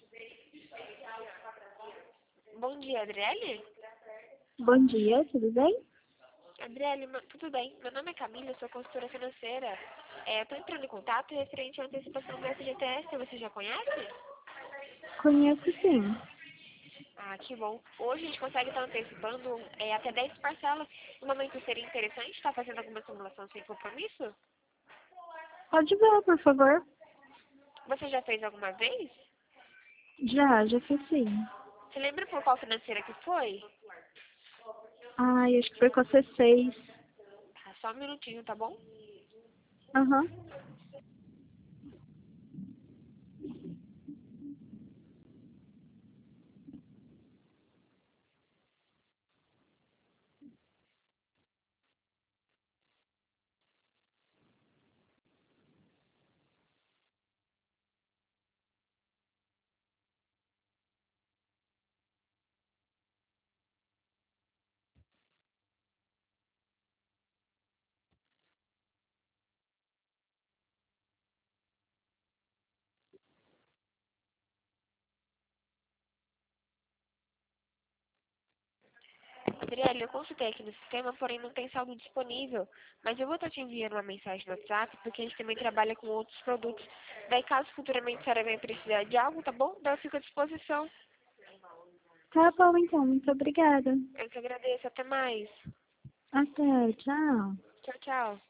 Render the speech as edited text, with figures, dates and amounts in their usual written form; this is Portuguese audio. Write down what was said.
Bom dia, Adriele? Bom dia, tudo bem? Adriele, tudo bem? Meu nome é Camila, eu sou consultora financeira. Eu tô entrando em contato referente à antecipação do FGTS, você já conhece? Conheço sim. Ah, que bom. Hoje a gente consegue estar antecipando até 10 parcelas. No momento seria interessante estar fazendo alguma simulação sem compromisso? Pode ver, por favor. Você já fez alguma vez? Já fiz sim. Você lembra por qual financeira que foi? Ai, acho que foi com a C6. Tá, só um minutinho, tá bom? Aham. Adriele, eu consultei aqui no sistema, porém não tem saldo disponível. Mas eu vou estar te enviando uma mensagem no WhatsApp, porque a gente também trabalha com outros produtos. Daí, caso futuramente a senhora venha precisar de algo, tá bom? Daí eu fico à disposição. Tá bom então, muito obrigada. Eu que agradeço. Até mais. Até, tchau. Tchau, tchau.